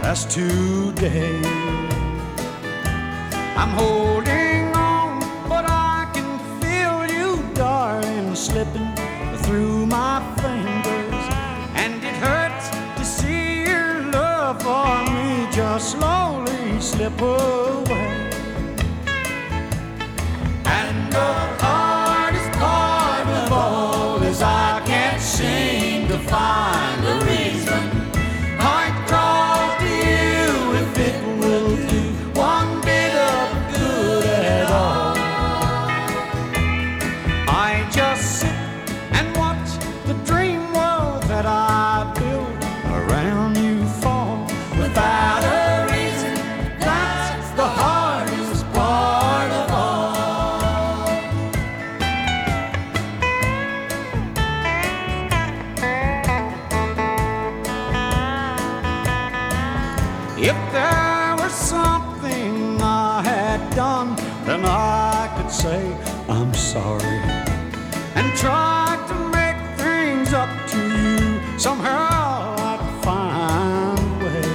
as today. I'm holding on, but I can feel you, darling, slipping through my fingers. And it hurts to see your love for me just slowly slip away. And the hardest part of all is I can't seem to find a reason I'd crawl to you if it will do one bit of good at all. I just sit and watch the dream world that I built around you fall without a reason. That's the hardest part of all. If there was something I had done, then I could say I'm sorry and try to make things up to you. Somehow I'd find a way.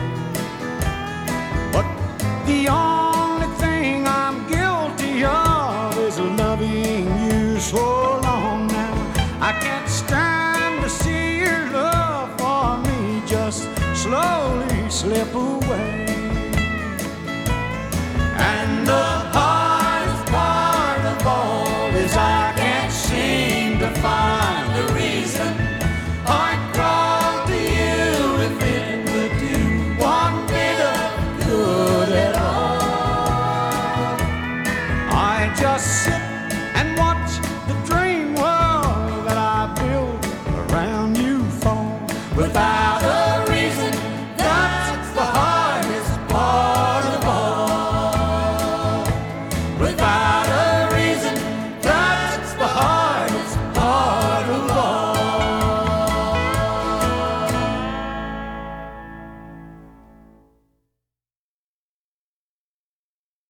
But the only thing I'm guilty of is loving you so long now. I can't stand to see your love for me just slowly slip away. And the hardest part of all is I can't seem to find a reason I'd crawl to you if it would do one bit of good at all. I just sit and watch the dream world that I built around you fall without a reason. That's the hardest part of all. Without a reason, that's the hardest part.